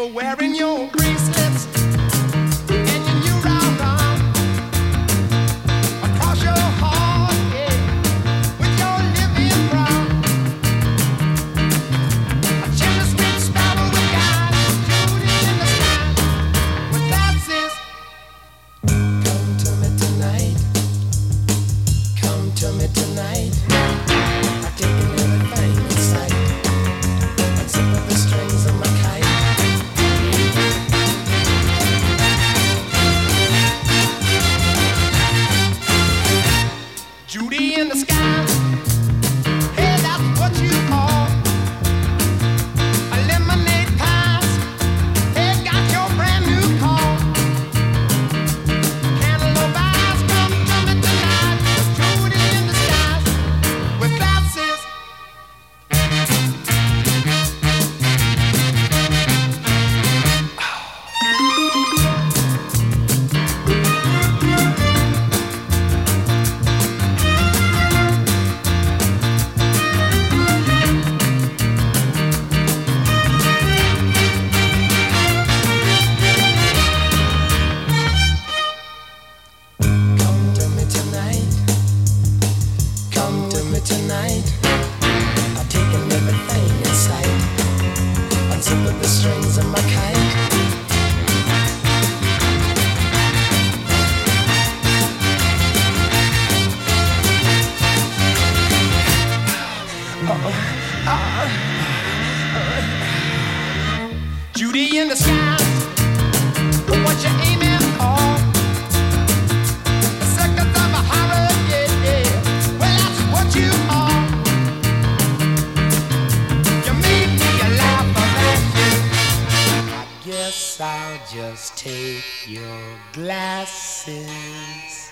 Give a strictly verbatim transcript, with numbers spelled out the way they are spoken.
for wearing your bracelets and your new round arm across your heart, yeah, with your living brown. A chimney sweet sparrow with God, Judy in the sky, with that says, come to me tonight, come to me tonight. I've taken everything in sight, except for the strings of my kite. Judy in the sky, hey, that's what you are. A lemonade pies, hey, got your brand new car. Cantaloupe eyes, come to me tonight. Judy in the sky, with glasses. Come to me tonight, come to me tonight. I've taken everything in sight, unzipping the strings of my kite. Judy in the sky, what you aiming for? The seconds of a horror, yeah, yeah. Well, that's what you are. You make me laugh about you. I guess I'll just take your glasses.